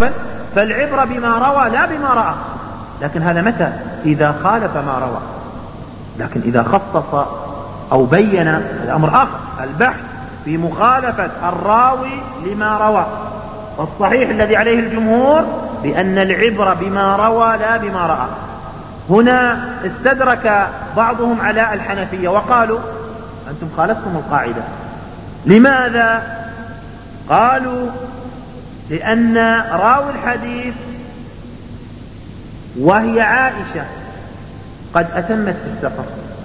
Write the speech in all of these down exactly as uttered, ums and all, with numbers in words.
فالعبرة بما روى لا بما رأى. لكن هذا متى؟ إذا خالف ما روى. لكن إذا خصص أو بين هذا أمر آخر. البحث في مخالفة الراوي لما روى. والصحيح الذي عليه الجمهور بأن العبرة بما روى لا بما رأى. هنا استدرك بعضهم على الحنفية وقالوا أنتم خالفتم القاعدة. لماذا؟ قالوا لأن راوي الحديث وهي عائشة قد أتمت في السفر،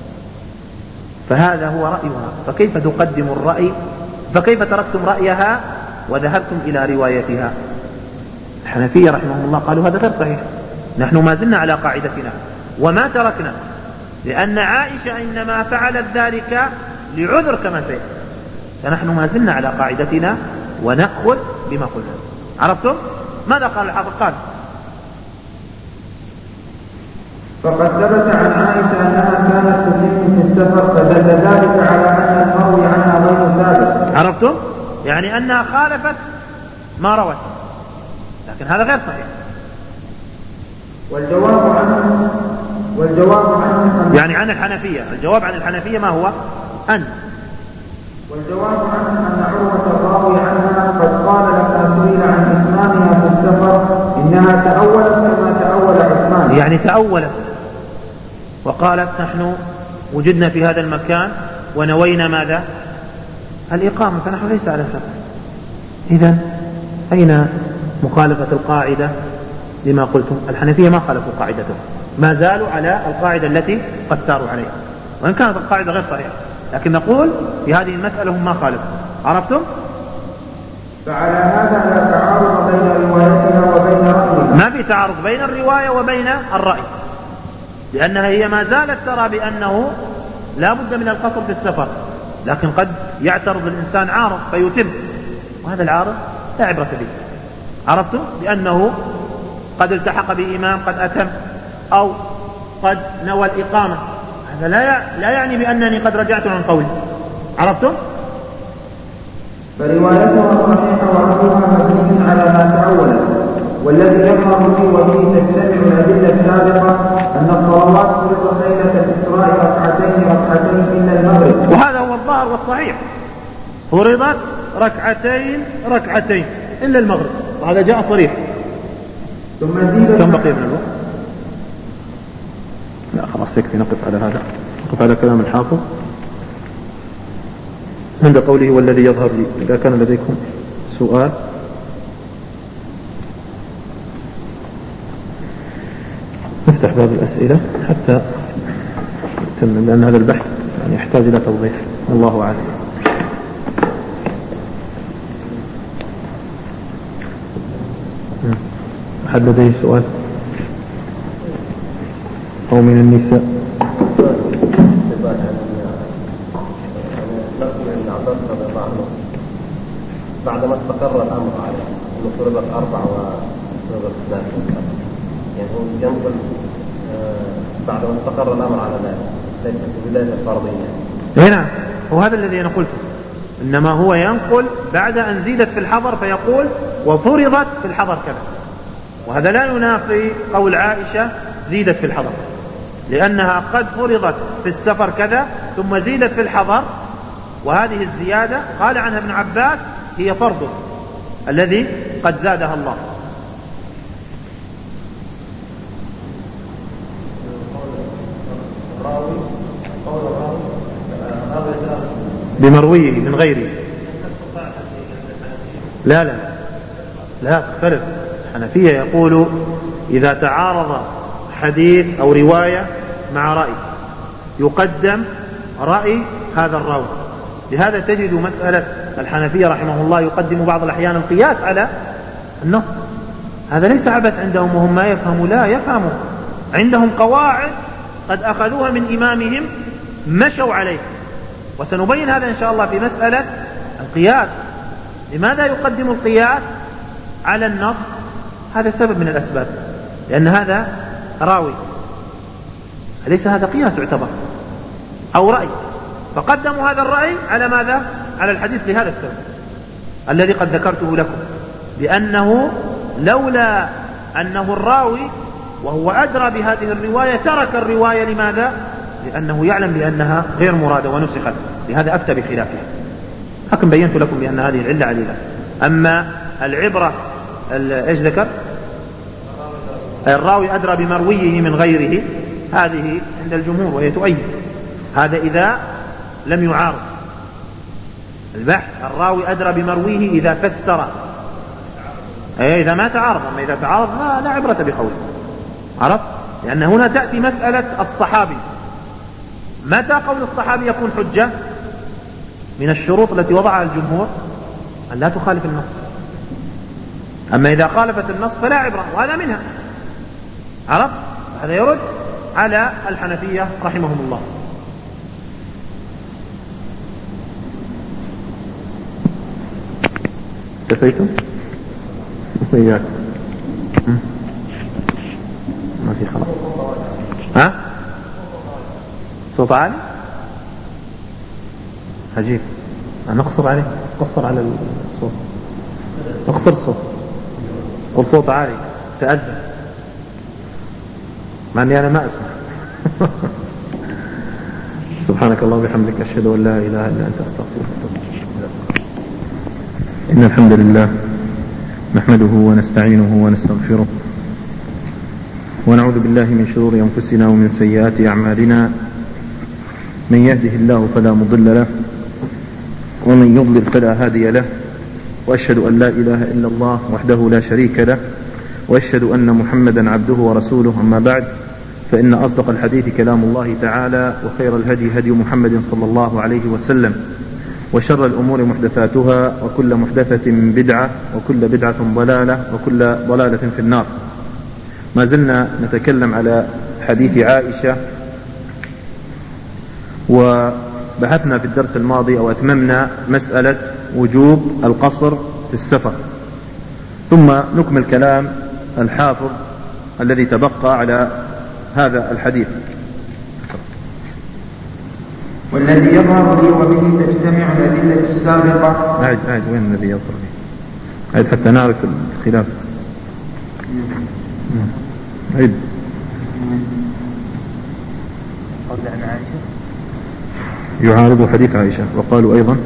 فهذا هو رأيها، فكيف تقدم الرأي؟ فكيف تركتم رأيها وذهبتم إلى روايتها؟ الحنفية رحمهم الله قالوا هذا غير صحيح، نحن ما زلنا على قاعدتنا وما تركنا، لأن عائشة إنما فعلت ذلك لعذر كما سيأتي، فنحن ما زلنا على قاعدتنا ونأخذ بما قلنا. عرفتم؟ ماذا قال الحافظ؟ قال فقد ثبت عن عائشة أنها كانت تتم في السفر، فدل ذلك على أن المروي عنها غير ثابت. عرفتم؟ يعني أنها خالفت ما روت، لكن هذا غير صحيح. والجواب عنه والجواب عنه يعني عن الحنفية، الجواب عن الحنفية ما هو؟ أن والجواب عنه أن عروة الراوي عنها قد قال لما سئل عن إتمامها في السفر إنها تأولت كما تأول عثمان. يعني تأولت وقالت نحن وجدنا في هذا المكان ونوينا ماذا؟ الإقامة، فنحن ليس على سفر. إذن أين مخالفة القاعدة لما قلتم؟ الحنفية ما خالفوا قاعدتهم، ما زالوا على القاعدة التي قد ساروا عليها، وإن كانت القاعدة غير صحيحة، لكن نقول في هذه المسألة هم ما خالفوا. عرفتم؟ فعلى هذا لا تعارض بين روايتها وبين رأيها. ما في تعارض بين الرواية وبين الرأي، لأنها هي ما زالت ترى بأنه لا بد من القصر في السفر، لكن قد يعترض الإنسان عارض فيتم، وهذا العارض لا عبرة به. عرفتم؟ لأنه قد التحق بإمام قد أتم أو قد نوى الإقامة، هذا لا يعني بأنني قد رجعت عن قولي. عرفتم؟ فروايتها صحيحة ورأيها مبني على ما تأولت، والذي يظهر به وبه تجتمع الأدلة السابقة أن الصلوات فرضت ليلة الإسراء ركعتين ركعتين إلا المغرب، وهذا هو الظاهر والصحيح، فرضت ركعتين ركعتين إلا المغرب، وهذا جاء صريح. ثم زيد. كم بقي من الوقت؟ لا خلاص يكفي، نقف على هذا، نقف على كلام الحافظ عند قوله والذي يظهر لي. إذا كان لديكم سؤال نفتح باب الأسئلة حتى نتمم، لأن هذا البحث يعني يحتاج إلى توضيح. الله أعلم. أحد لديه سؤال أو من النساء؟ بعدما استقر الأمر على أنه فرضت أربع وفرضت ثلاث، يعني هو ينقل بعدما استقر الأمر على ذلك، ليس في بداية الفرضية. هنا وهذا الذي أنا قلته، إنما هو ينقل بعد أن زيدت في الحضر فيقول وفرضت في الحضر كذا، وهذا لا ينافي قول عائشة زيدت في الحضر، لأنها قد فرضت في السفر كذا ثم زيدت في الحضر، وهذه الزيادة قال عنها ابن عباس هي فرض الذي قد زادها الله. بمرويه من غيره. لا لا لا تختلف. الحنفية يقول إذا تعارض حديث أو رواية مع رأي يقدم رأي هذا الراوي. لهذا تجد مسألة الحنفية رحمه الله يقدم بعض الأحيان القياس على النص. هذا ليس عبث عندهم وهم ما يفهموا، لا يفهموا، عندهم قواعد قد أخذوها من إمامهم مشوا عليه، وسنبين هذا إن شاء الله في مسألة القياس. لماذا يقدم القياس على النص؟ هذا سبب من الأسباب، لأن هذا راوي، أليس هذا قياس يعتبر أو رأي، فقدموا هذا الرأي على ماذا؟ على الحديث، لهذا السبب الذي قد ذكرته لكم، لأنه لولا أنه الراوي وهو أدرى بهذه الرواية ترك الرواية. لماذا؟ لأنه يعلم بأنها غير مرادة ونسخت، لهذا أفتى بخلافها. لكن بينت لكم بأن هذه العلة عليلة. أما العبرة إيش ذكر؟ الراوي أدرى بمرويه من غيره، هذه عند الجمهور وهي تؤيد هذا إذا لم يعارض البحث. الراوي أدرى بمرويه إذا فسر، أي إذا ما تعارض. أما إذا تعارض لا, لا عبرة بقوله. عرفت؟ لأن هنا تأتي مسألة الصحابي. متى قول الصحابي يكون حجة؟ من الشروط التي وضعها الجمهور أن لا تخالف النص. أما إذا خالفت النص فلا عبرة، وهذا منها. عرفت؟ هذا يرد على الحنفية رحمهم الله. كفيتم؟ وإياك ما في خلاص. ها؟ صوت عالي؟ عجيب. نقصر عليه، قصر على الصوت، نقصر الصوت. قل صوت عالي تأذى، مع أني أنا ما أسمع. سبحانك الله وبحمدك، أشهد أن لا إله إلا أنت، أستغفرك. إن الحمد لله نحمده ونستعينه ونستغفره، ونعوذ بالله من شرور أنفسنا ومن سيئات أعمالنا. من يهده الله فلا مضل له، ومن يضلل فلا هادي له، وأشهد أن لا إله إلا الله وحده لا شريك له، وأشهد أن محمدا عبده ورسوله. أما بعد، فإن أصدق الحديث كلام الله تعالى، وخير الهدي هدي محمد صلى الله عليه وسلم، وشر الأمور محدثاتها، وكل محدثة بدعة، وكل بدعة ضلالة، وكل ضلالة في النار. ما زلنا نتكلم على حديث عائشة، وبحثنا في الدرس الماضي أو أتممنا مسألة وجوب القصر في السفر. ثم نكمل كلام الحافظ الذي تبقى على هذا الحديث. والذي يظهر لي وبه تجتمع الأدلة السابقة. عاد عاد وين الذي يظهر لي؟ عاد حتى نعرف الخلاف. عيد. قول عن عائشة يعارض حديث عائشة. وقالوا أيضا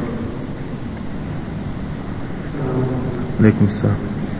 عليكم السلام.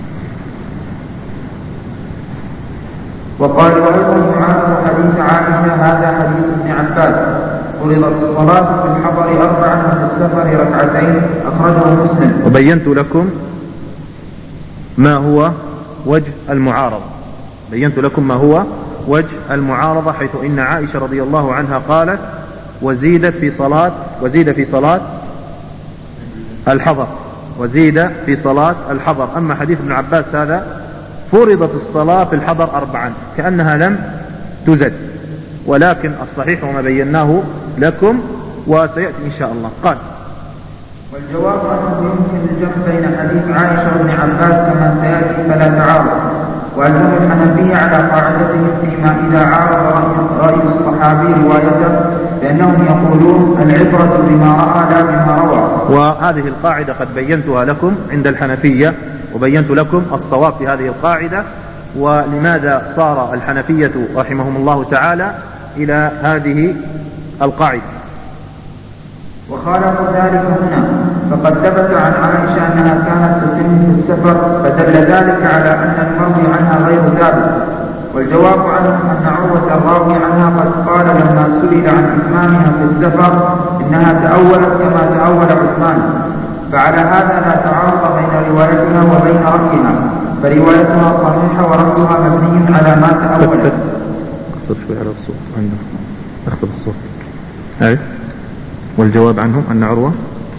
وقالوا أيضا يعارض حديث عائشة هذا حديث ابن عباس: فرضت الصلاة في الحضر أربعا وفي السفر ركعتين، أخرجه مسلم. وبينت لكم ما هو وجه المعارضة، بينت لكم ما هو وجه المعارضة، حيث إن عائشة رضي الله عنها قالت: وزيدت في صلاة وزيد في صلاة الحضر وزيد في صلاة الحضر. أما حديث ابن عباس هذا فرضت الصلاة في الحضر أربعا، كأنها لم تزد. ولكن الصحيح وما بيناه لكم وسيأتي إن شاء الله. قال: والجواب أنه يمكن الجمع بين حديث عائشة وابن عباس كما سيأتي فلا تعارض. وألزم الحنفية على قاعدتهم فيما إذا عارض رأي الصحابي روايته، لأنهم يقولون العبرة بما رأى لا بما روى. وهذه القاعدة قد بينتها لكم عند الحنفية، وبينت لكم الصواب في هذه القاعدة، ولماذا صار الحنفية رحمهم الله تعالى إلى هذه القاعدة. وخالف ذلك هنا، فقد ثبت عن عائشة أنها كانت تتم في السفر، فدل ذلك على أن المروي عنها غير ثابت. والجواب عنه أن عروة الراوي عنها قد قال لما سئل عن إتمامها في السفر إنها تأولت كما تأول عثمان، فعلى هذا لا تعارض بين روايتها وبين رأيها، فروايتها صحيحة ورأيها مبني على ما تأولت. أقصر شوي على الصوت عندنا، أخذ الصوت. أي والجواب عنهم أن عروة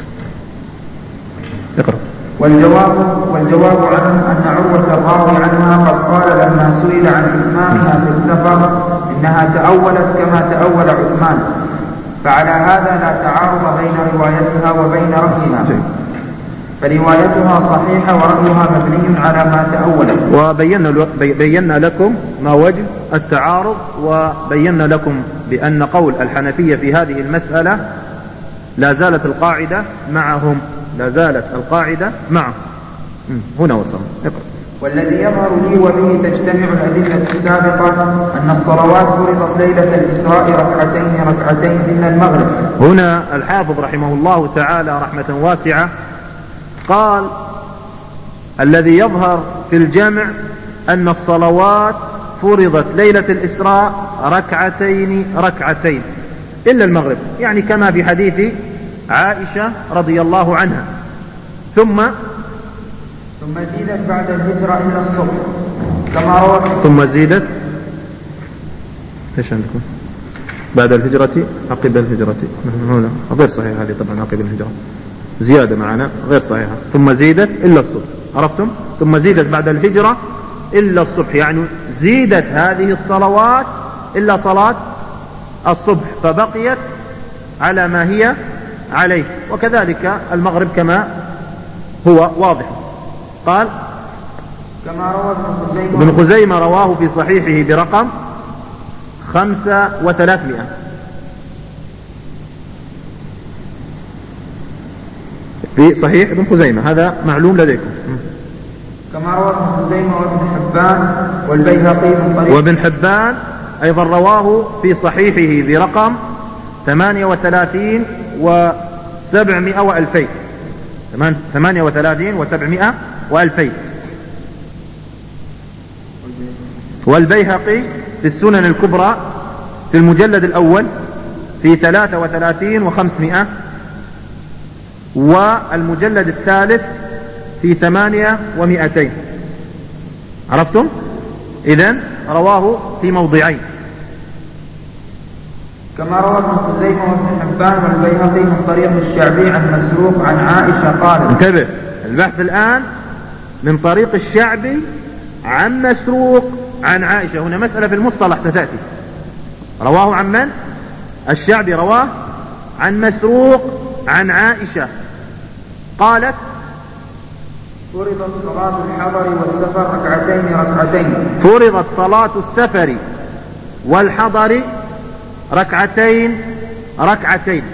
اقرأ. والجواب والجواب عنه أن عروة الراوي عنها قد قال لما سئل عن إتمامها في السفر إنها تأولت كما تأول عثمان، فعلى هذا لا تعارض بين روايتها وبين رأيها، فروايتها صحيحة ورأيها مبني على ما تأولت. وبينا بينا لكم ما وجه التعارض، وبينا لكم بأن قول الحنفية في هذه المسألة لا زالت القاعدة معهم لا زالت القاعدة معهم. هنا وصلنا. اقرأ. والذي يظهر لي وبه تجتمع الأدلة السابقة أن الصلوات فرضت ليلة الإسراء ركعتين ركعتين إلا المغرب. هنا الحافظ رحمه الله تعالى رحمة واسعة قال الذي يظهر في الجمع أن الصلوات فرضت ليلة الإسراء ركعتين ركعتين إلا المغرب، يعني كما في حديث عائشة رضي الله عنها. ثم ثم زيدت بعد الهجرة إلى الصبح كما روى. ثم زيدت ايش عندكم بعد الهجرة عقب الهجرة؟ هنا غير صحيح هذه طبعا، عقب الهجرة زيادة معنا غير صحيحة. ثم زيدت إلا الصبح، عرفتم؟ ثم زيدت بعد الهجرة إلا الصبح، يعني زيدت هذه الصلوات إلا صلاة الصبح فبقيت على ما هي عليه. وكذلك المغرب كما هو واضح. قال كما روى ابن خزيمة ابن خزيمة رواه في صحيحه برقم خمسة وثلاثمائة. في صحيح ابن خزيمة، هذا معلوم لديكم. كما روى ابن خزيمة وابن حبان والبيهقي من طريق وابن حبان أيضا رواه في صحيحه برقم ثمانية وثلاثين وسبعمائة وألفين، ثمانية وثلاثين وسبعمائة وألفين. والبيهقي في السنن الكبرى في المجلد الأول في ثلاثة وثلاثين وخمسمائة، والمجلد الثالث في ثمانية ومائتين. عرفتم؟ إذن رواه في موضعين. كما روى ابن خزيمة وابن حبان والبيهقي من طريق الشعبي عن مسروق عن عائشة قالت. انتبه، البحث الآن من طريق الشعبي عن مسروق عن عائشة. هنا مسألة في المصطلح ستأتي. رواه عن من؟ الشعبي رواه عن مسروق عن عائشة قالت فرضت صلاة الحضر والسفر ركعتين ركعتين. فرضت صلاة السفر والحضر ركعتين ركعتين.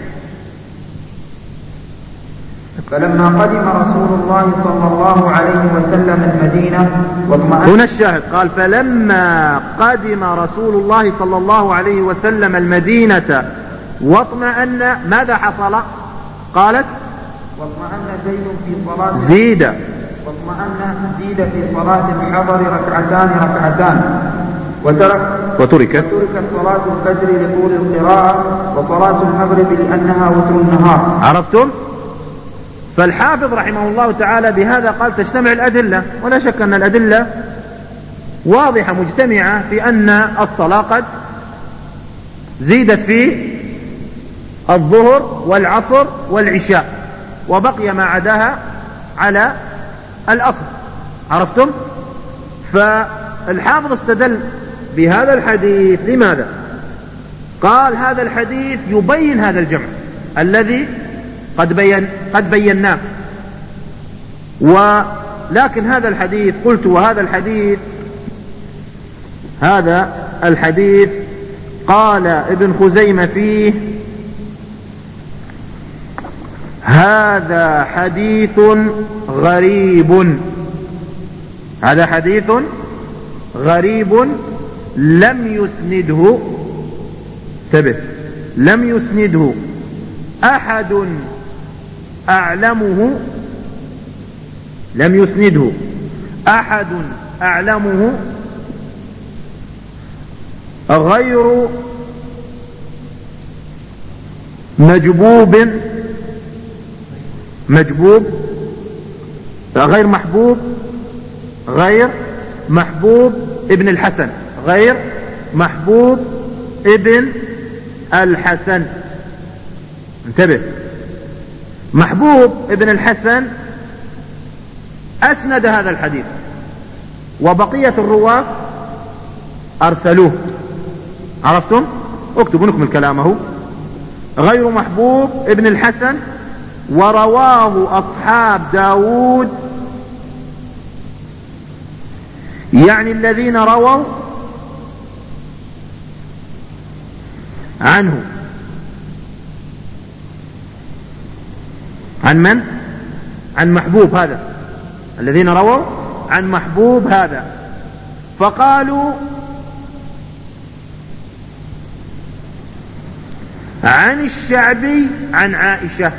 فلما قدم رسول الله صلى الله عليه وسلم المدينة واطمأن. هنا الشاهد قال فلما قدم رسول الله صلى الله عليه وسلم المدينة واطمأن، ماذا حصل؟ قالت واطمأن زيد في صلاة زيد واطمأن زيد في صلاة الحضر ركعتان ركعتان وترك وتركت وتركت صلاة الفجر لطول القراءة وصلاة المغرب لأنها وتر النهار. عرفتم؟ فالحافظ رحمه الله تعالى بهذا قال تجتمع الأدلة، ولا شك أن الأدلة واضحة مجتمعة في أن الصلاة قد زيدت في الظهر والعصر والعشاء وبقي ما عداها على الأصل. عرفتم؟ فالحافظ استدل بهذا الحديث. لماذا؟ قال هذا الحديث يبين هذا الجمع الذي قد بين قد بيناه. ولكن هذا الحديث قلت وهذا الحديث هذا الحديث قال ابن خزيمة فيه هذا حديث غريب. هذا حديث غريب لم يسنده، انتبه، لم يسنده أحد أعلمه لم يسنده أحد أعلمه غير مجبوب مجبوب غير محبوب غير محبوب ابن الحسن غير محبوب ابن الحسن. انتبه، محبوب ابن الحسن أسند هذا الحديث وبقية الرواة أرسلوه. عرفتم؟ اكتبوا نكمل كلامه. غير محبوب ابن الحسن ورواه أصحاب داود، يعني الذين رووا عنه. عن من؟ عن محبوب هذا الذين رووا عن محبوب هذا، فقالوا عن الشعبي عن عائشة،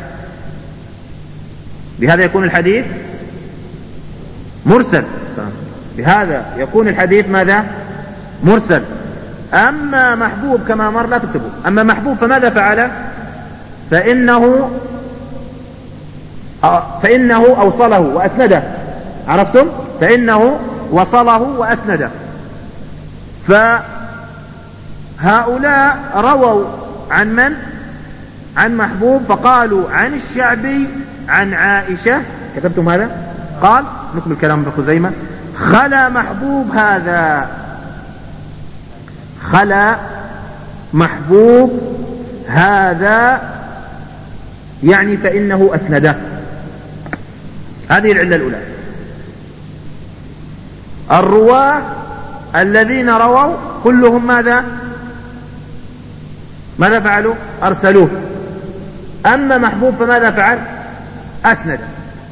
بهذا يكون الحديث مرسل. بهذا يكون الحديث ماذا؟ مرسل. أما محبوب كما مر لا تكتبه، أما محبوب فماذا فعل؟ فإنه فإنه أوصله وأسنده. عرفتم؟ فإنه وصله وأسنده. فهؤلاء رووا عن من؟ عن محبوب، فقالوا عن الشعبي عن عائشة. كتبتم هذا؟ قال نكمل كلام ابن خزيمة: خلا محبوب هذا، خلا محبوب هذا يعني فإنه أسنده. هذه العلة الأولى. الرواة الذين رووا كلهم ماذا؟ ماذا فعلوا؟ أرسلوه. أما محبوب فماذا فعل؟ أسند.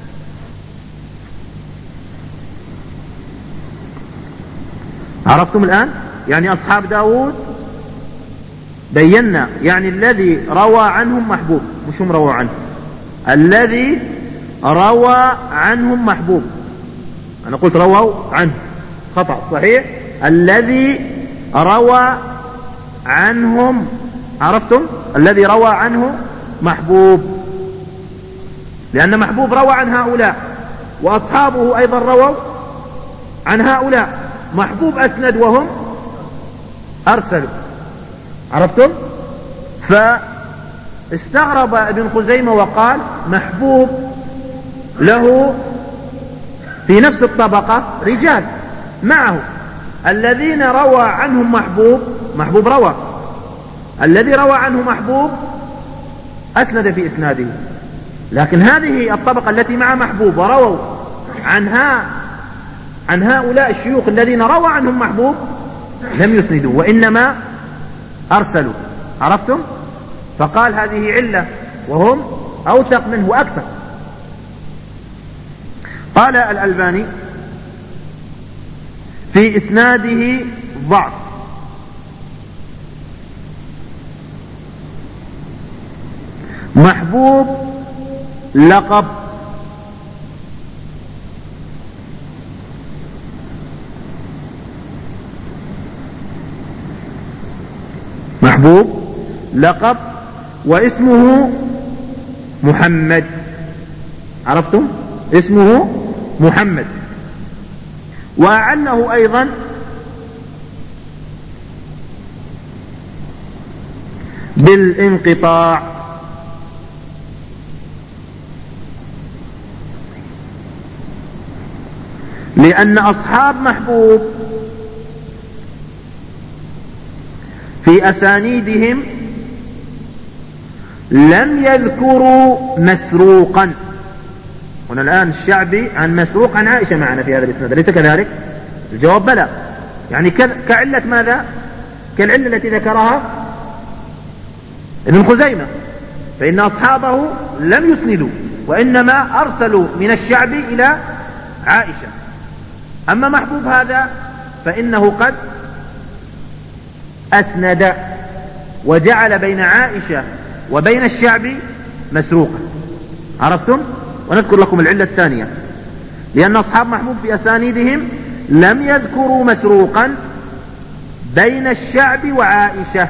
عرفتم الآن؟ يعني أصحاب داود بينا، يعني الذي روى عنهم محبوب، مش هم روى عنه، الذي روى عنهم محبوب. أنا قلت رووا عنه، خطأ، صحيح. الذي روى عنهم، عرفتم؟ الذي روى عنه محبوب، لأن محبوب روى عن هؤلاء وأصحابه أيضا رووا عن هؤلاء. محبوب أسند وهم أرسلوا. عرفتم؟ فاستغرب ابن خزيمة وقال محبوب له في نفس الطبقة رجال معه، الذين روى عنهم محبوب، محبوب روى، الذي روى عنه محبوب أسند في إسناده، لكن هذه الطبقة التي مع محبوب ورووا عنها عن هؤلاء الشيوخ الذين روى عنهم محبوب لم يسندوا وإنما أرسلوا. عرفتم؟ فقال هذه علة وهم أوثق منه وأكثر. قال الألباني في إسناده ضعف. محبوب لقب، محبوب لقب واسمه محمد. عرفتم؟ اسمه محمد. وأعله أيضا بالانقطاع، لأن أصحاب محبوب في أسانيدهم لم يذكروا مسروقا. هنا الآن الشعبي عن مسروق عن عائشة معنا في هذا الإسناد، ليس كذلك؟ الجواب بلى. يعني كعلة ماذا؟ كالعلة التي ذكرها ابن خزيمة، فإن أصحابه لم يسندوا وإنما أرسلوا من الشعبي إلى عائشة. أما محبوب هذا فإنه قد أسند وجعل بين عائشة وبين الشعبي مسروقا. عرفتم؟ ونذكر لكم العلة الثانية، لأن أصحاب محبوب في أسانيدهم لم يذكروا مسروقا بين الشعبي وعائشة.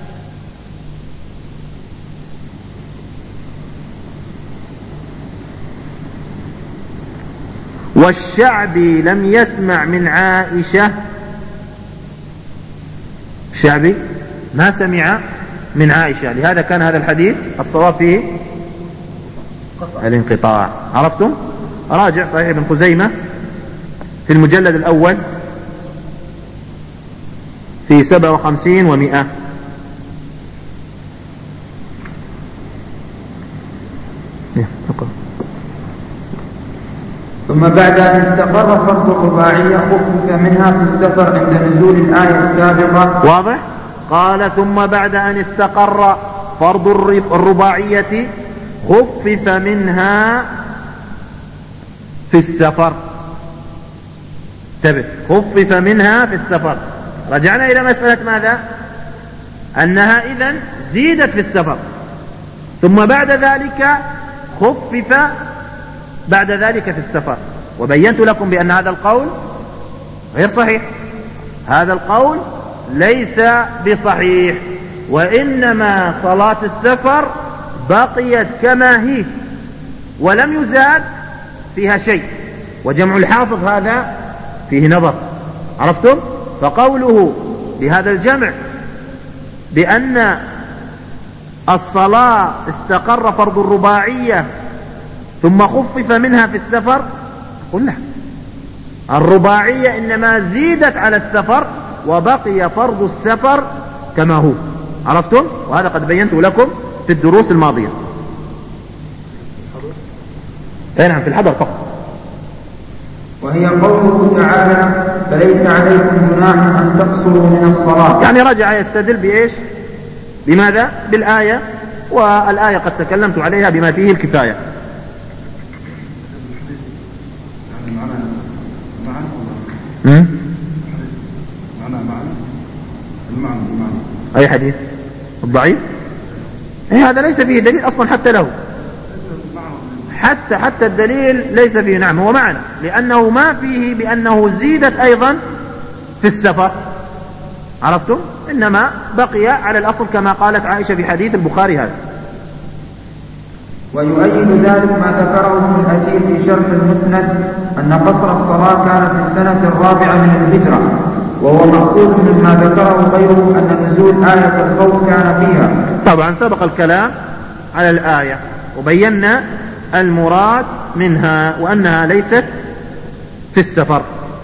والشعبي لم يسمع من عائشة، الشعبي ما سمع من عائشة، لهذا كان هذا الحديث الصواب فيه الانقطاع. عرفتم؟ راجع صحيح ابن خزيمة في المجلد الأول في سبعة وخمسين ومئة. ثم بعد أن استقر فرض الرباعية خفف منها في السفر عند نزول الآية السابقة. واضح؟ قال ثم بعد أن استقر فرض الرباعية خفف منها في السفر. انتبه، خفف منها في السفر. رجعنا إلى مسألة ماذا؟ أنها إذن زيدت في السفر، ثم بعد ذلك خفف بعد ذلك في السفر. وبينت لكم بأن هذا القول غير صحيح، هذا القول ليس بصحيح، وإنما صلاة السفر بقيت كما هي ولم يزاد فيها شيء. وجمع الحافظ هذا فيه نظر، عرفتم؟ فقوله بهذا الجمع بأن الصلاة استقر فرض الرباعية ثم خفف منها في السفر، قلنا الرباعية إنما زيدت على السفر وبقي فرض السفر كما هو، عرفتم؟ وهذا قد بينته لكم في الدروس الماضية. أي نعم، في الحضر فقط. وهي قوله تعالى فليس عليكم جناح أن تقصروا من الصلاة، يعني رجع يستدل بإيش؟ بماذا؟ بالآية، والآية قد تكلمت عليها بما فيه الكفاية. معنى معنى أي حديث؟ الضعيف؟ إيه هذا ليس فيه دليل أصلا حتى له، حتى حتى الدليل ليس فيه. نعم هو معنى، لأنه ما فيه بأنه زيدت أيضا في السفر، عرفتم؟ إنما بقي على الأصل كما قالت عائشة في حديث البخاري هذا. ويؤيد ذلك ما ذكره ابن الأثير في شرح المسند أن قصر الصلاة كان في السنة الرابعة من الهجرة، وهو مأخوذ مما ذكره غيره أن نزول آية الخوف كان فيها. طبعا سبق الكلام على الآية وبينا المراد منها وأنها ليست في السفر.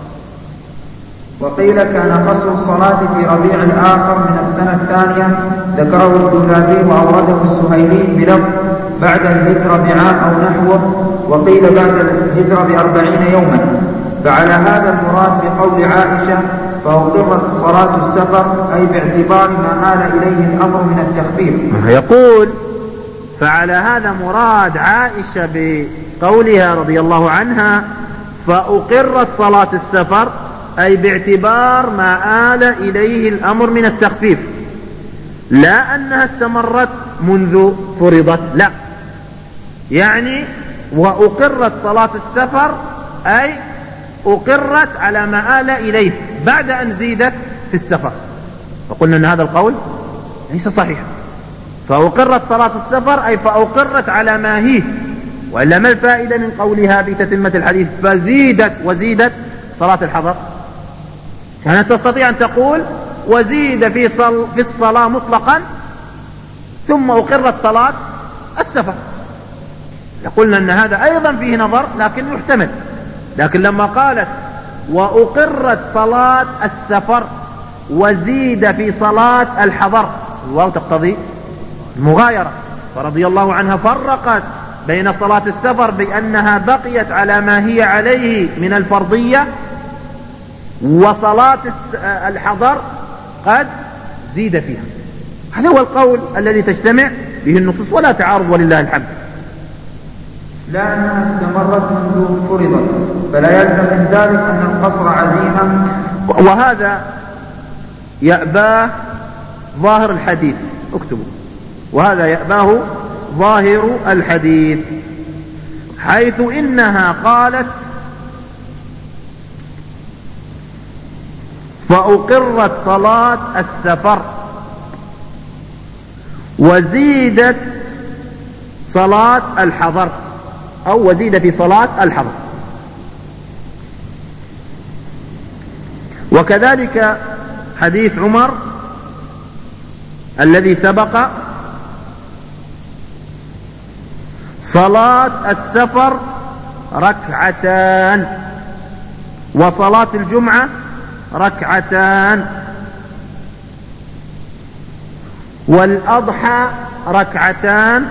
وقيل كان قصر الصلاة في ربيع الآخر من السنة الثانية، ذكره الدولابي وأورده السهيلي بلفظ بعد الهجرة بعام أو نحوه، وقيل بعد الهجرة بأربعين يوما. فعلى هذا المراد بقول عائشة فأقرت الصلاة السفر، أي باعتبار ما آل إليه الأمر من التخفيف. يقول فعلى هذا مراد عائشة بقولها رضي الله عنها فأقرت صلاة السفر، أي باعتبار ما آل إليه الأمر من التخفيف، لا أنها استمرت منذ فرضت، لا، يعني وأقرت صلاة السفر أي أقرت على ما آل إليه بعد أن زيدت في السفر. فقلنا أن هذا القول ليس صحيح. فأقرت صلاة السفر أي فأقرت على ما هي، وإلا ما الفائدة من قولها بتتمة الحديث فزيدت وزيدت صلاة الحضر؟ كانت تستطيع أن تقول وزيد في, صل في الصلاة مطلقا ثم أقرت صلاة السفر، لقلنا أن هذا أيضا فيه نظر لكن يحتمل. لكن لما قالت وأقرت صلاة السفر وزيد في صلاة الحضر، الواو تقتضي المغايرة، فرضي الله عنها فرقت بين صلاة السفر بأنها بقيت على ما هي عليه من الفرضية، وصلاة الحضر قد زيد فيها. هذا هو القول الذي تجتمع به النصوص ولا تعارض ولله الحمد. لا أنها استمرت منذ فرضت، فلا يلزم من ذلك أن القصر عزيمة. وهذا يأباه ظاهر الحديث، اكتبوا، وهذا يأباه ظاهر الحديث، حيث إنها قالت فأقرت صلاة السفر وزيدت صلاة الحضر، أو وزيد في صلاة الحضر. وكذلك حديث عمر الذي سبق، صلاة السفر ركعتان وصلاة الجمعة ركعتان والأضحى ركعتان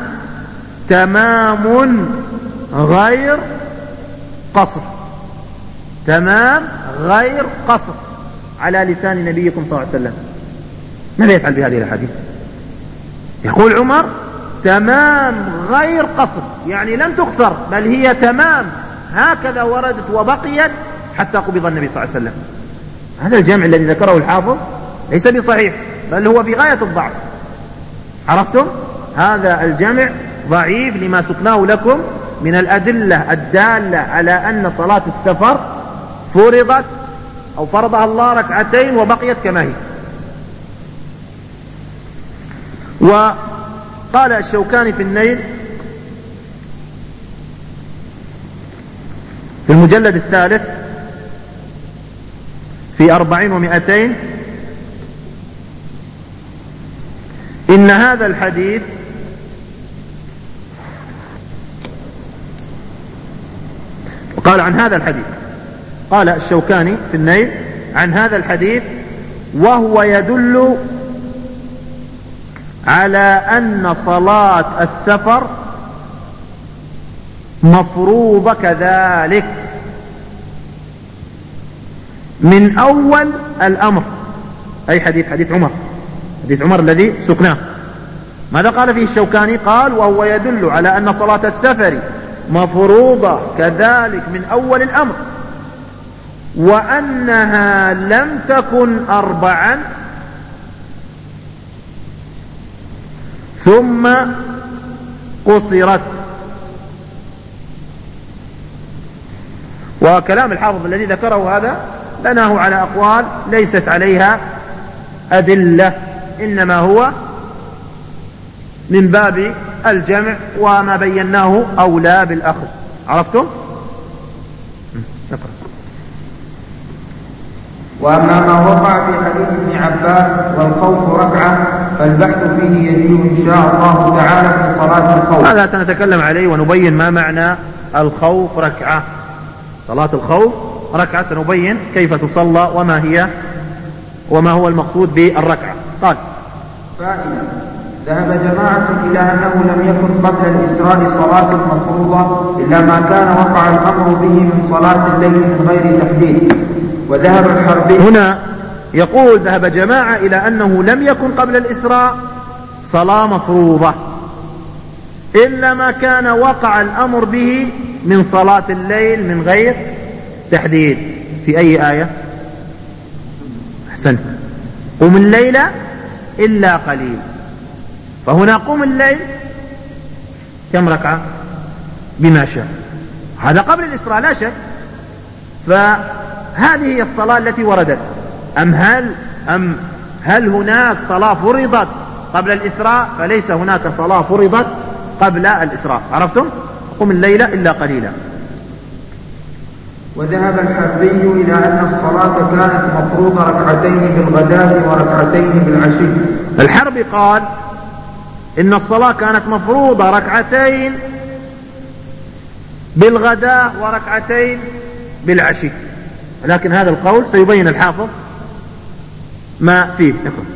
تمام غير قصر، تمام غير قصر على لسان نبيكم صلى الله عليه وسلم. ماذا يفعل بهذه الحديث؟ يقول عمر تمام غير قصر، يعني لم تقصر بل هي تمام هكذا وردت وبقيت حتى قبض النبي صلى الله عليه وسلم. هذا الجمع الذي ذكره الحافظ ليس بصحيح، بل هو في غاية الضعف. عرفتم؟ هذا الجمع ضعيف لما سقناه لكم من الأدلة الدالة على أن صلاة السفر فرضت أو فرضها الله ركعتين وبقيت كما هي. وقال الشوكاني في النيل في المجلد الثالث في أربعين ومئتين: إن هذا الحديث قال عن هذا الحديث قال الشوكاني في النيل عن هذا الحديث: وهو يدل على أن صلاة السفر مفروضة كذلك من أول الأمر. أي حديث حديث عمر حديث عمر الذي سكناه. ماذا قال فيه الشوكاني؟ قال: وهو يدل على أن صلاة السفر مفروضة كذلك من أول الأمر، وأنها لم تكن أربعا ثم قصرت. وكلام الحافظ الذي ذكره هذا بناه على أقوال ليست عليها أدلة، إنما هو من باب الجمع، وما بيناه أولى بالأخذ. عرفتم؟ نقرأ. وأما ما وقع في حديث ابن عباس والخوف ركعة فالبحث فيه يجيء إن شاء الله تعالى في صلاة الخوف. هذا سنتكلم عليه ونبين ما معنى الخوف ركعة. صلاة الخوف ركعة سنبين كيف تصلى وما هي وما هو المقصود بالركعة. قال: فائدة: ذهب جماعة إلى أنه لم يكن قبل الإسراء صلاة مفروضة إلا ما كان وقع الأمر به من صلاة الليل من غير تحديد. وذهب الحربي هنا يقول: ذهب جماعة إلى أنه لم يكن قبل الإسراء صلاة مفروضة إلا ما كان وقع الأمر به من صلاة الليل من غير تحديد. في أي آية؟ أحسنت. قم الليل إلا قليل. فهنا قم الليل كم ركعة؟ بما شاء. هذا قبل الإسراء لا شك. فهذه هي الصلاة التي وردت. أم هل أم هل هناك صلاة فرضت قبل الإسراء؟ فليس هناك صلاة فرضت قبل الإسراء. عرفتم؟ قم الليل إلا قليلا. وذهب الحربي إلى أن الصلاة كانت مفروضة ركعتين بالغداة وركعتين بالعشي. الحربي قال إن الصلاة كانت مفروضة ركعتين بالغداء وركعتين بالعشي، لكن هذا القول سيبين الحافظ ما فيه.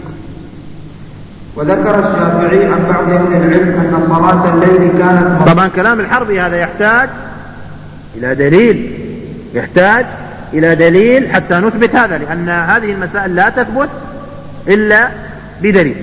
وذكر الشافعي عن بعض أهل العلم أن صلاة الليل كانت مفروضة. طبعا كلام الحربي هذا يحتاج إلى دليل يحتاج إلى دليل حتى نثبت هذا، لأن هذه المسائل لا تثبت إلا بدليل.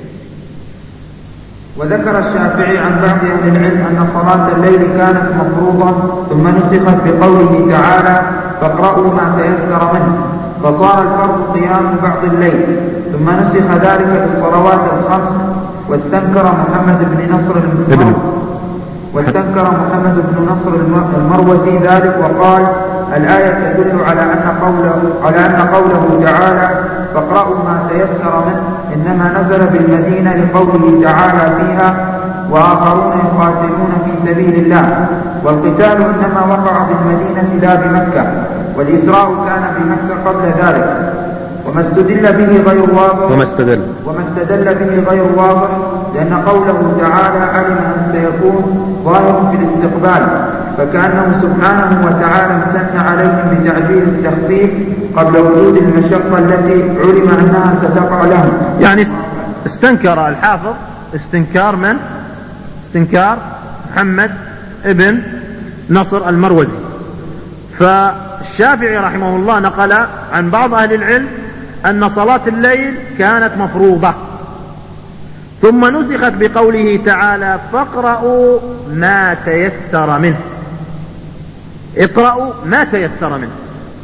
وذكر الشافعي عن بعض أهل العلم أن صلاة الليل كانت مفروضة ثم نسخت بقوله تعالى: فاقرأوا ما تيسر منه، فصار الفرض قيام بعض الليل، ثم نسخ ذلك بالصلوات الخمس. واستنكر محمد بن نصر المروزي واستنكر محمد بن نصر المروزي ذلك وقال: الآية تدل على أن قوله على أن قوله تعالى فاقرأوا ما تيسر منه إنما نزل بالمدينة لقوله تعالى فيها: وآخرون يقاتلون في سبيل الله. والقتال إنما وقع بالمدينة لا بمكة، والإسراء كان بمكة قبل ذلك. وما استدل به غير واضح وما استدل وما استدل به غير واضح لأن قوله تعالى علم أن سيكون ظاهر في الاستقبال، فكأنه سبحانه وتعالى امتن عليهم بتعجيل التخفيف قبل وجود المشقة التي علم أنها ستقع لهم. يعني استنكر الحافظ استنكار من؟ استنكار محمد ابن نصر المروزي. فالشافعي رحمه الله نقل عن بعض أهل العلم أن صلاة الليل كانت مفروضة، ثم نسخت بقوله تعالى: فاقرأوا ما تيسر منه. اقرأوا ما تيسر منه.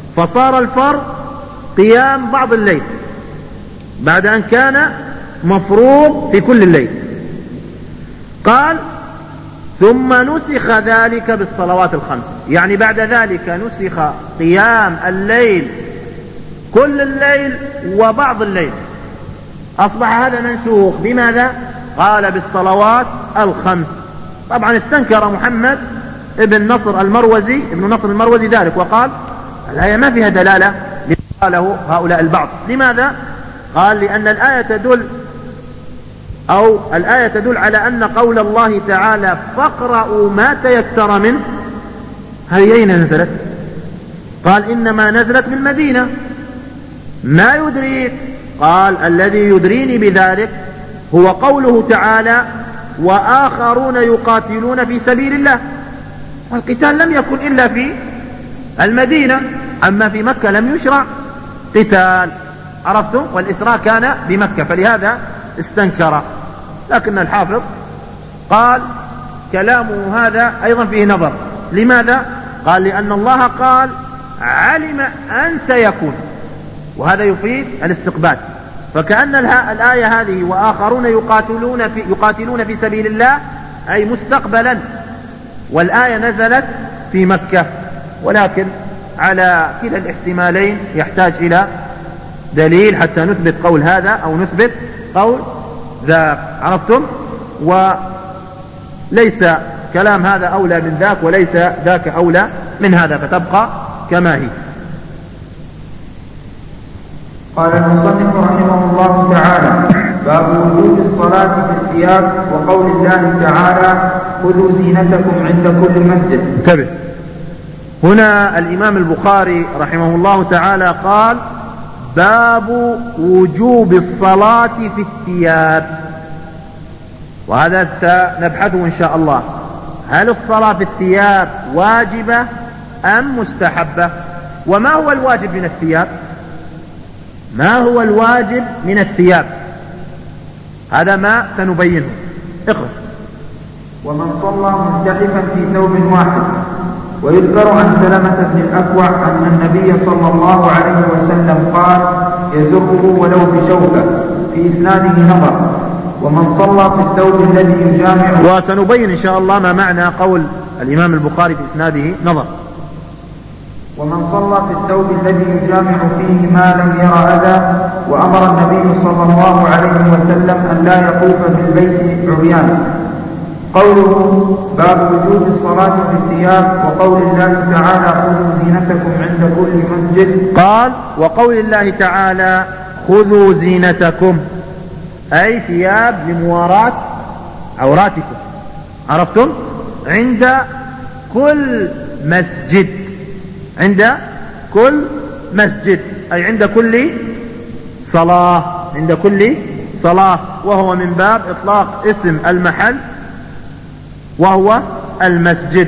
فصار الفرض قيام بعض الليل بعد أن كان مفروض في كل الليل. قال ثم نسخ ذلك بالصلوات الخمس، يعني بعد ذلك نسخ قيام الليل كل الليل وبعض الليل، أصبح هذا منسوخ بماذا؟ قال بالصلوات الخمس. طبعا استنكر محمد ابن نصر المروزي ابن نصر المروزي ذلك وقال الآية ما فيها دلالة لما قاله هؤلاء البعض. لماذا؟ قال لأن الآية تدل أو الآية تدل على أن قول الله تعالى فاقرأوا ما تيسر منه، هذه أين نزلت؟ قال إنما نزلت بالمدينة. ما يدريك؟ قال الذي يدريني بذلك هو قوله تعالى وآخرون يقاتلون في سبيل الله، والقتال لم يكن إلا في المدينة، أما في مكة لم يشرع قتال، عرفتم؟ والإسراء كان بمكة، فلهذا استنكر. لكن الحافظ قال كلامه هذا أيضا فيه نظر. لماذا؟ قال لأن الله قال علم أن سيكون، وهذا يفيد الاستقبال، فكأن الآية هذه وآخرون يقاتلون في, يقاتلون في سبيل الله أي مستقبلا، والآية نزلت في مكة. ولكن على كلا الاحتمالين يحتاج إلى دليل حتى نثبت قول هذا أو نثبت قول ذاك، عرفتم؟ وليس كلام هذا أولى من ذاك وليس ذاك أولى من هذا، فتبقى كما هي. قال المصنف رحمه الله تعالى باب وجوب الصلاة في الثياب وقول الله تعالى خذوا زينتكم عند كل مسجد. انتبه، هنا الإمام البخاري رحمه الله تعالى قال باب وجوب الصلاة في الثياب، وهذا سنبحثه إن شاء الله. هل الصلاة في الثياب واجبة أم مستحبة؟ وما هو الواجب من الثياب؟ ما هو الواجب من الثياب؟ هذا ما سنبينه. اقرأ. ومن صلى ملتحفا في ثوب واحد. ويذكر عن سلمة بن الأكوع أن النبي صلى الله عليه وسلم قال يزره ولو بشوكة، في إسناده نظر. ومن صلى في الثوب الذي يجامع، وسنبين إن شاء الله ما معنى قول الإمام البخاري في إسناده نظر. ومن صلى في الثوب الذي يجامع فيه ما لم ير أذى. وأمر النبي صلى الله عليه وسلم أن لا يطوف بالبيت عريان. قوله باب وجوب الصلاة في الثياب وقول الله تعالى خذوا زينتكم عند كل مسجد. قال وقول الله تعالى خذوا زينتكم، أي ثياب لمواراة عوراتكم، عرفتم؟ عند كل مسجد، عند كل مسجد أي عند كل صلاة، عند كل صلاة، وهو من باب إطلاق اسم المحل وهو المسجد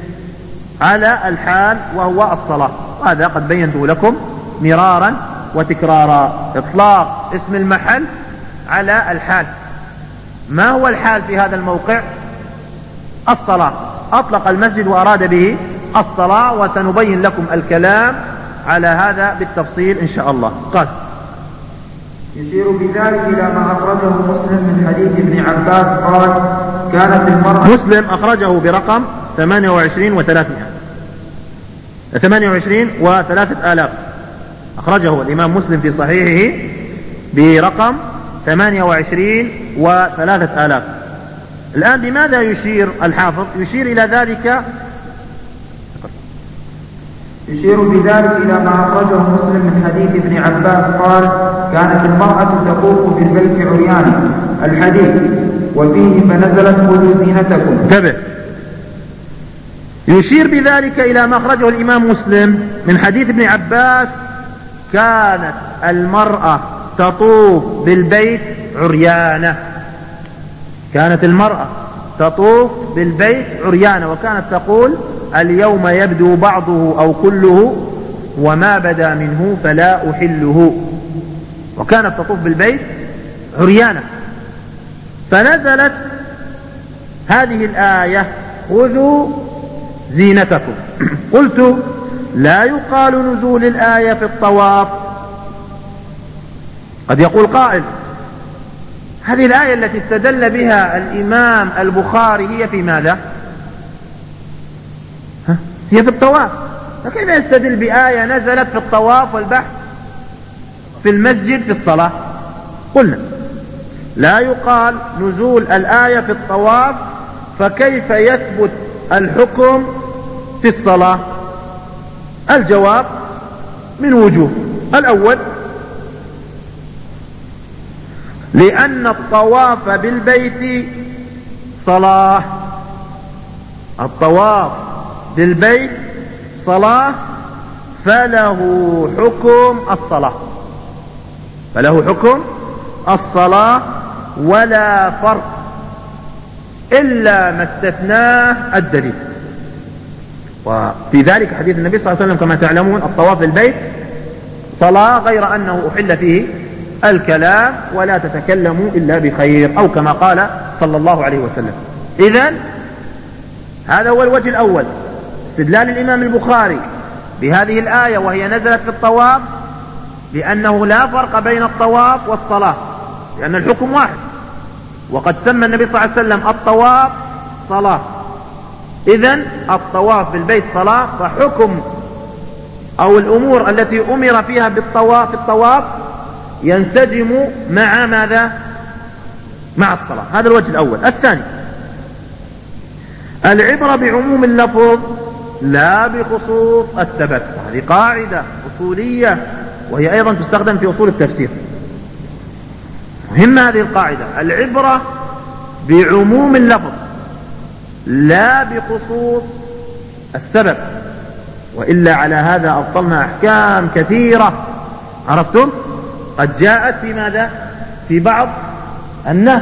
على الحال وهو الصلاة. هذا قد بينته لكم مرارا وتكرارا، إطلاق اسم المحل على الحال. ما هو الحال في هذا الموقع؟ الصلاة. أطلق المسجد وأراد به الصلاة، وسنبين لكم الكلام على هذا بالتفصيل إن شاء الله. قال يشير بذلك إلى ما أخرجه مسلم من حديث ابن عباس قال كانت المرأة. مسلم أخرجه برقم ثمانية وعشرين وثلاثمائة ثمانية وعشرين وثلاثة آلاف، أخرجه الإمام مسلم في صحيحه برقم ثمانية وعشرين وثلاثة آلاف. الآن لماذا يشير الحافظ؟ يشير إلى ذلك يشير بذلك إلى ما أخرجه مسلم من حديث ابن عباس قال كانت المرأة تطوف بالبيت عريانا، الحديث، وفيه فنزلت خذوا زينتكم. انتبه، يشير بذلك إلى ما أخرجه الإمام مسلم من حديث ابن عباس كانت المرأة تطوف بالبيت عريانة، كانت المرأة تطوف بالبيت عريانة، وكانت تقول اليوم يبدو بعضه أو كله وما بدا منه فلا أحله، وكانت تطوف بالبيت عريانة. فنزلت هذه الآية خذوا زينتكم. قلت لا يقال نزول الآية في الطواف. قد يقول قائل هذه الآية التي استدل بها الإمام البخاري هي في ماذا؟ ها؟ هي في الطواف، فكيف يستدل بآية نزلت في الطواف والبحث في المسجد في الصلاة؟ قلنا لا يقال نزول الآية في الطواف، فكيف يثبت الحكم في الصلاة؟ الجواب من وجوه. الأول لأن الطواف بالبيت صلاة، الطواف بالبيت صلاة، فله حكم الصلاة، فله حكم الصلاة ولا فرق إلا ما استثناه الدليل. وفي ذلك حديث النبي صلى الله عليه وسلم كما تعلمون الطواف بالبيت صلاة، غير أنه أحل فيه الكلام ولا تتكلموا إلا بخير، أو كما قال صلى الله عليه وسلم. إذن هذا هو الوجه الأول، استدلال الإمام البخاري بهذه الآية وهي نزلت في الطواف، لأنه لا فرق بين الطواف والصلاة، لأن الحكم واحد، وقد سمى النبي صلى الله عليه وسلم الطواف صلاة. إذن الطواف بالبيت صلاة، فحكم أو الأمور التي أمر فيها بالطواف في الطواف ينسجم مع ماذا؟ مع الصلاة. هذا الوجه الأول. الثاني العبرة بعموم اللفظ لا بخصوص السبب. هذه قاعدة أصولية وهي أيضا تستخدم في أصول التفسير، مهمة هذه القاعدة. العبرة بعموم اللفظ لا بخصوص السبب، وإلا على هذا أبطلنا أحكام كثيرة، عرفتم؟ قد جاءت في ماذا؟ في بعض النهي،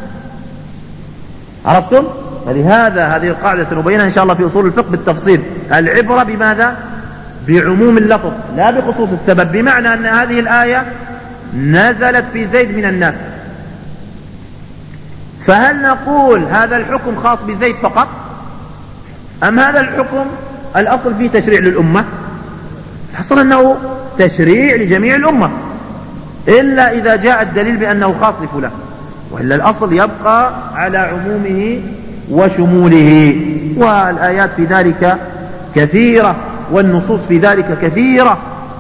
عرفتم؟ فلهذا هذه القاعدة سنبينها إن شاء الله في أصول الفقه بالتفصيل. العبرة بماذا؟ بعموم اللفظ لا بخصوص السبب، بمعنى أن هذه الآية نزلت في زيد من الناس، فهل نقول هذا الحكم خاص بزيد فقط، أم هذا الحكم الأصل فيه تشريع للأمة؟ الحصل أنه تشريع لجميع الأمة، إلا إذا جاء الدليل بأنه خاص لفلان، وإلا الأصل يبقى على عمومه وشموله. والآيات في ذلك كثيرة، والنصوص في ذلك كثيرة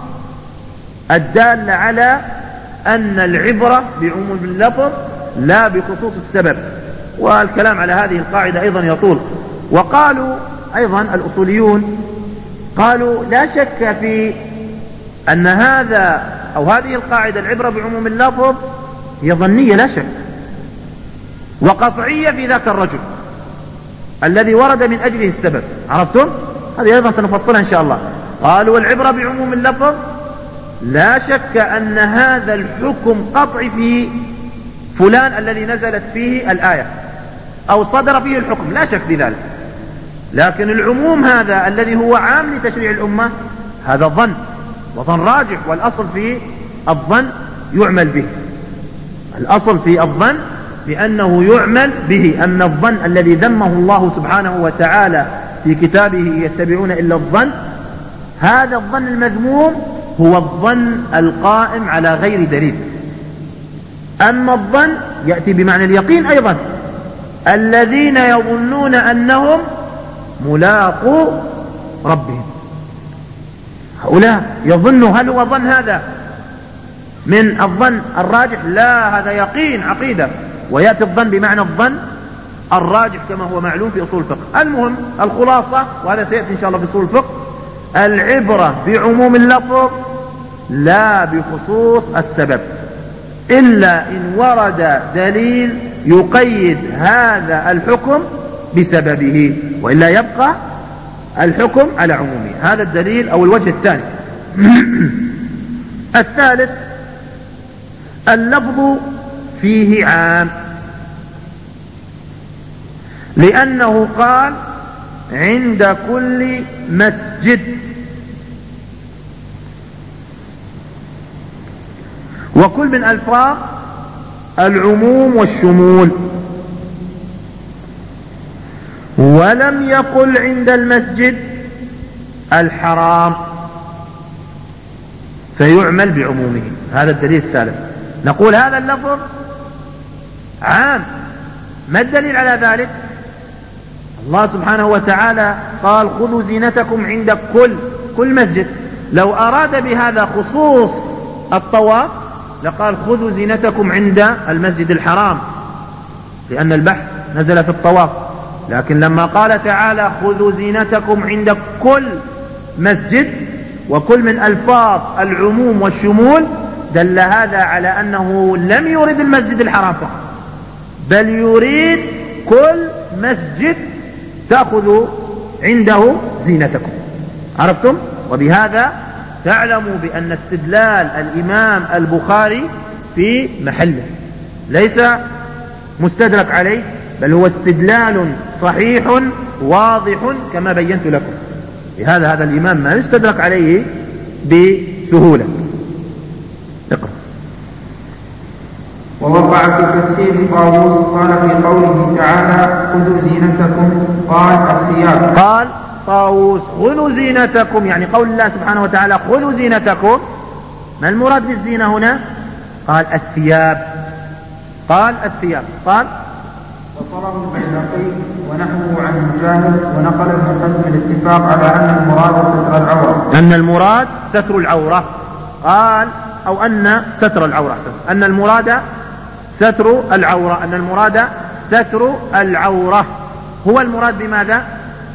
الدالة على أن العبرة بعموم اللفظ لا بخصوص السبب، والكلام على هذه القاعدة أيضا يطول. وقالوا أيضا الأصوليون قالوا لا شك في أن هذا أو هذه القاعدة العبرة بعموم اللفظ هي ظنية لا شك، وقطعية في ذاك الرجل الذي ورد من أجله السبب، عرفتم؟ هذه أيضا سنفصلها إن شاء الله. قالوا العبرة بعموم اللفظ لا شك أن هذا الحكم قطعي في فلان الذي نزلت فيه الآية أو صدر فيه الحكم، لا شك في ذلك، لكن العموم هذا الذي هو عام لتشريع الأمة هذا ظن، وظن راجح، والأصل في الظن يعمل به، الأصل في الظن بأنه يعمل به. أما الظن الذي ذمه الله سبحانه وتعالى في كتابه يتبعون إلا الظن، هذا الظن المذموم هو الظن القائم على غير دليل. أما الظن يأتي بمعنى اليقين أيضا، الذين يظنون أنهم ملاقو ربهم، هؤلاء يظنوا. هل هو ظن هذا من الظن الراجح؟ لا، هذا يقين عقيدة، ويأتي الظن بمعنى الظن الراجح كما هو معلوم في أصول الفقه. المهم الخلاصة، وهذا سيأتي إن شاء الله في أصول الفقه، العبرة بعموم اللفظ لا بخصوص السبب، إلا إن ورد دليل يقيد هذا الحكم بسببه، وإلا يبقى الحكم على عمومه. هذا الدليل أو الوجه الثاني. الثالث اللفظ فيه عام، لأنه قال عند كل مسجد، وكل من ألفاظ العموم والشمول، ولم يقل عند المسجد الحرام فيعمل بعمومه. هذا الدليل الثالث. نقول هذا اللفظ عام. ما الدليل على ذلك؟ الله سبحانه وتعالى قال خذوا زينتكم عند كل كل مسجد. لو أراد بهذا خصوص الطواف لقال خذوا زينتكم عند المسجد الحرام، لأن البحث نزل في الطواف. لكن لما قال تعالى خذوا زينتكم عند كل مسجد، وكل من ألفاظ العموم والشمول، دل هذا على أنه لم يرد المسجد الحرام فقط، بل يريد كل مسجد تأخذوا عنده زينتكم. عرفتم؟ وبهذا تعلموا بأن استدلال الإمام البخاري في محله ليس مستدرك عليه، بل هو استدلال صحيح واضح كما بينت لكم. لهذا هذا الإمام ما يستدرك عليه بسهولة. اقرأ. ووقع في تفسير طاووس قال في قوله تعالى خذوا زينتكم قال الثياب. قال طاووس خذوا زينتكم، يعني قول الله سبحانه وتعالى خذوا زينتكم، ما المراد بالزينة هنا؟ قال الثياب. قال الثياب. قال وصله البيهقي ونحوه عن مجاهد ونقل ابن حزم الاتفاق على أن المراد ستر العورة. أن المراد ستر العورة. قال أو أن ستر العورة أن المراد ستر العورة أن المراد ستر العورة هو المراد بماذا؟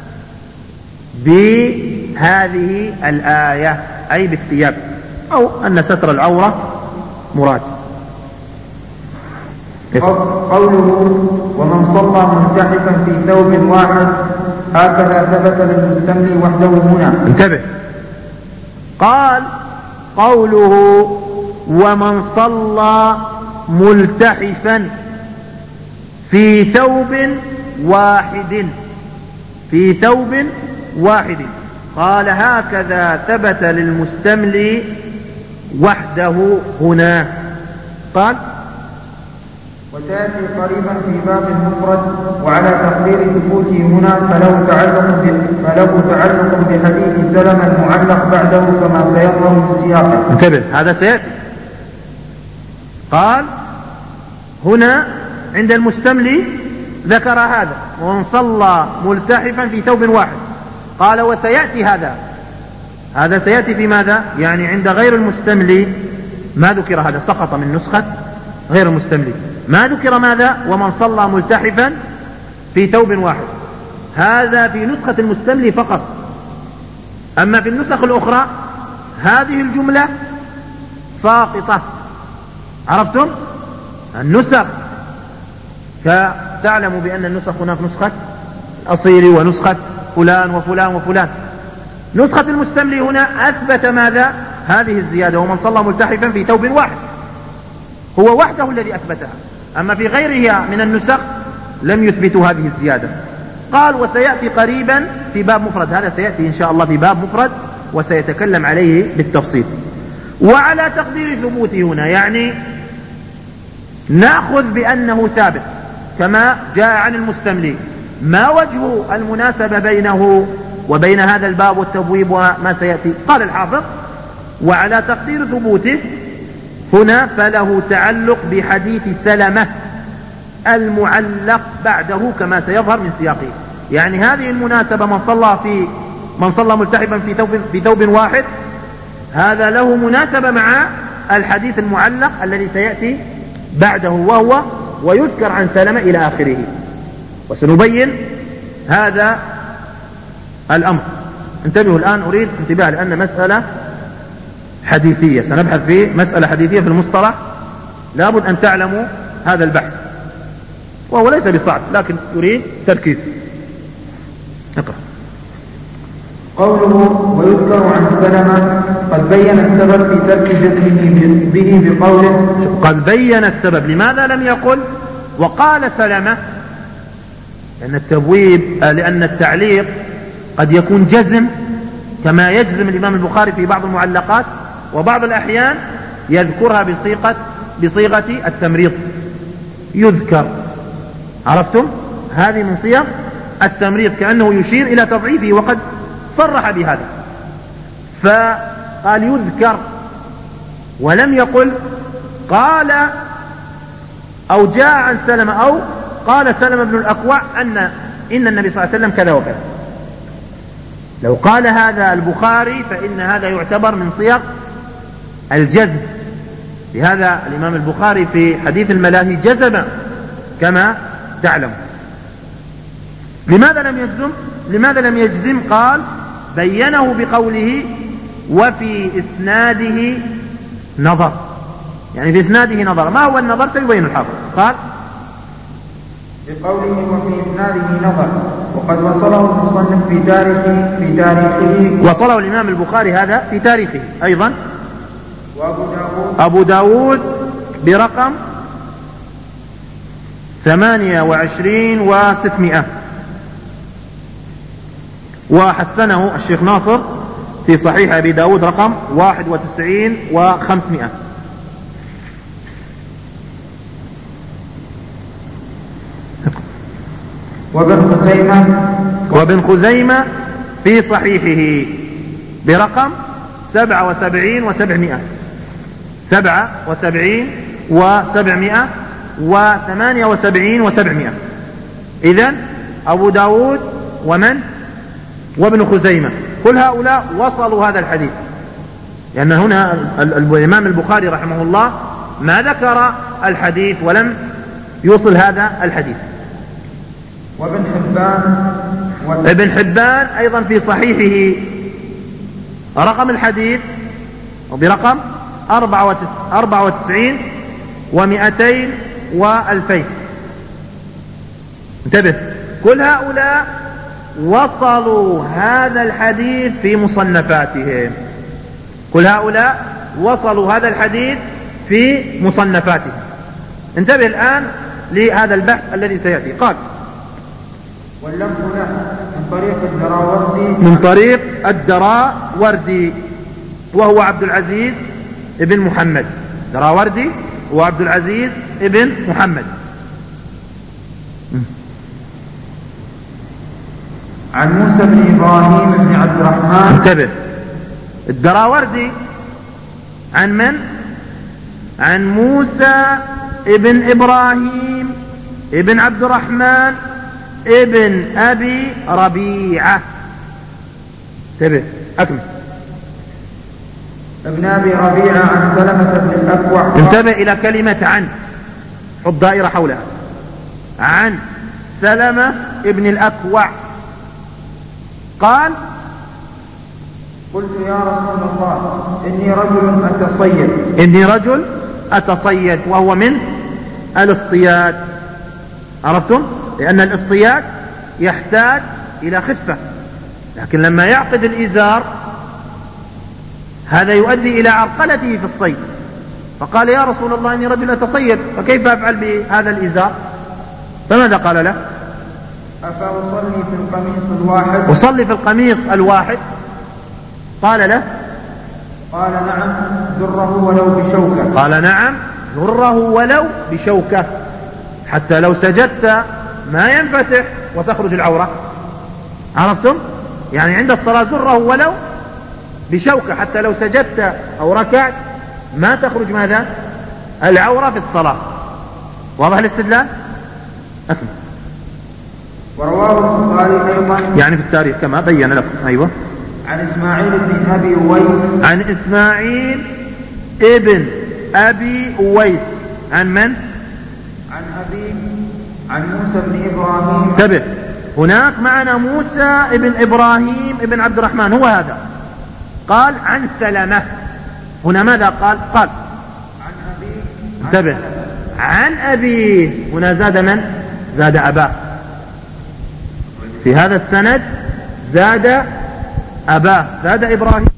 بهذه الآية، أي بالثياب، أو أن ستر العورة مراد. قوله ومن صلى ملتحفا في ثوب واحد هكذا ثبت للمستملي وحده هنا. انتبه. قال قوله ومن صلى ملتحفا في ثوب واحد في ثوب واحد قال هكذا ثبت للمستملي وحده هنا. قال وتأتي قريبا في باب المفرد وعلى تقدير ثبوته هنا فله تعلق فله تعلق بحديث سلمة المعلق بعده كما سيظهر من سياقه. انتبه، هذا سيأتي. قال هنا عند المستملي ذكر هذا ومن صلى ملتحفا في ثوب واحد، قال وسيأتي هذا هذا سيأتي في ماذا؟ يعني عند غير المستملي ما ذكر هذا، سقط من نسخة غير المستملي، ما ذكر ماذا؟ ومن صلى ملتحفا في ثوب واحد. هذا في نسخة المستملي فقط. أما في النسخ الأخرى هذه الجملة ساقطة. عرفتم؟ النسخ فتعلم بأن النسخ هناك نسخة أصيلي ونسخة فلان وفلان وفلان. نسخة المستملي هنا أثبت ماذا؟ هذه الزيادة ومن صلى ملتحفا في ثوب واحد، هو وحده الذي أثبتها. أما في غيرها من النسخ لم يثبتوا هذه الزيادة. قال وسيأتي قريبا في باب مفرد، هذا سيأتي إن شاء الله في باب مفرد وسيتكلم عليه بالتفصيل. وعلى تقدير ثبوته هنا يعني نأخذ بأنه ثابت كما جاء عن المستملي. ما وجه المناسبة بينه وبين هذا الباب والتبويب وما سيأتي؟ قال الحافظ وعلى تقدير ثبوته هنا فله تعلق بحديث سلمة المعلق بعده كما سيظهر من سياقه. يعني هذه المناسبة من صلى في من صلى ملتحفا في ثوب في ثوب واحد، هذا له مناسبة مع الحديث المعلق الذي سيأتي بعده وهو ويذكر عن سلمة إلى آخره، وسنبين هذا الأمر. انتبهوا الآن، أريد انتباه لأن مسألة حديثية، سنبحث في مسألة حديثية في المصطلح، لابد أن تعلموا هذا البحث وهو ليس بصعب لكن يريد تركيز. اقرأ. قوله ويذكر عن سلمة قد بين السبب في ترك جزمه به بقوله قد بين السبب. لماذا لم يقل وقال سلمة؟ لأن التبويب لأن التعليق قد يكون جزم كما يجزم الإمام البخاري في بعض المعلقات، وبعض الأحيان يذكرها بصيغة بصيغة التمريض يذكر. عرفتم؟ هذه من صيغ التمريض كأنه يشير إلى تضعيفه وقد صرح بهذا. فقال يذكر ولم يقل قال أو جاء عن سلمة أو قال سلمة بن الأكوع أن إن النبي صلى الله عليه وسلم كذا وكذا. لو قال هذا البخاري فإن هذا يعتبر من صيغ الجزم. لهذا الإمام البخاري في حديث الملاهي جزم كما تعلم. لماذا لم يجزم؟ لماذا لم يجزم؟ قال بينه بقوله وفي إسناده نظر، يعني في إسناده نظر. ما هو النظر؟ سيبين الحافظ. قال بقوله وفي إسناده نظر، وقد وصله المصنف في تاريخه في تاريخه وصله الإمام البخاري هذا في تاريخه أيضا. وأبو داود أبو داود برقم ثمانية وعشرين وستمائة، وحسنه الشيخ ناصر في صحيح أبي داود رقم واحد وتسعين وخمسمائة. وابن خزيمة وابن خزيمة في صحيحه برقم سبعة وسبعين وسبعمائة، سبعة وسبعين وسبعمائة وثمانية وسبعين وسبعمائة. إذن أبو داود ومن وابن خزيمة كل هؤلاء وصلوا هذا الحديث، لأن هنا الإمام البخاري رحمه الله ما ذكر الحديث ولم يوصل هذا الحديث. وابن حبان ابن حبان أيضا في صحيحه رقم الحديث برقم أربعة وتسعين ومئتين وألفين. انتبه، كل هؤلاء وصلوا هذا الحديث في مصنفاتهم، كل هؤلاء وصلوا هذا الحديث في مصنفاتهم. انتبه الآن لهذا البحث الذي سيأتي. قال واللفظ له من طريق الدراوردي من طريق الدراوردي وهو عبد العزيز ابن محمد. دراوردي وعبد العزيز ابن محمد. عن موسى بن إبراهيم بن عبد الرحمن. انتبه، الدراوردي عن من؟ عن موسى ابن إبراهيم ابن عبد الرحمن ابن أبي ربيعة. انتبه، أكمل. ابن أبي ربيعة عن سلمة بن الأكوع. انتبه إلى كلمة عن، حط دائرة حولها. عن سلمة ابن الأكوع قال قلت يا رسول الله إني رجل أتصيد إني رجل أتصيد وهو من الاصطياد. عرفتم؟ لأن الاصطياد يحتاج إلى خفة، لكن لما يعقد الإزار هذا يؤدي إلى عرقلته في الصيد. فقال يا رسول الله إني رجل أتصيد، فكيف أفعل بهذا الإزار؟ فماذا قال له؟ أفأصلي في القميص الواحد؟ أصلي في القميص الواحد؟ قال له قال نعم زره ولو بشوكة. قال نعم زره ولو بشوكة، حتى لو سجدت ما ينفتح وتخرج العورة. عرفتم؟ يعني عند الصلاة زره ولو بشوكة، حتى لو سجدت أو ركعت ما تخرج ماذا؟ العورة في الصلاة. واضح الاستدلال؟ أكمل. ورواه البخاري أيضا يعني في التاريخ كما بين لكم. أيوة. عن إسماعيل بن أبي أويس. عن إسماعيل ابن أبي أويس. عن من؟ عن أبي عن موسى بن إبراهيم. انتبه، هناك معنا موسى ابن إبراهيم ابن عبد الرحمن، هو هذا. قال عن سلمة. هنا ماذا قال؟ قال عن أبي. انتبه، عن أبيه. هنا زاد من؟ زاد أباه. في هذا السند زاد أباه، زاد إبراهيم.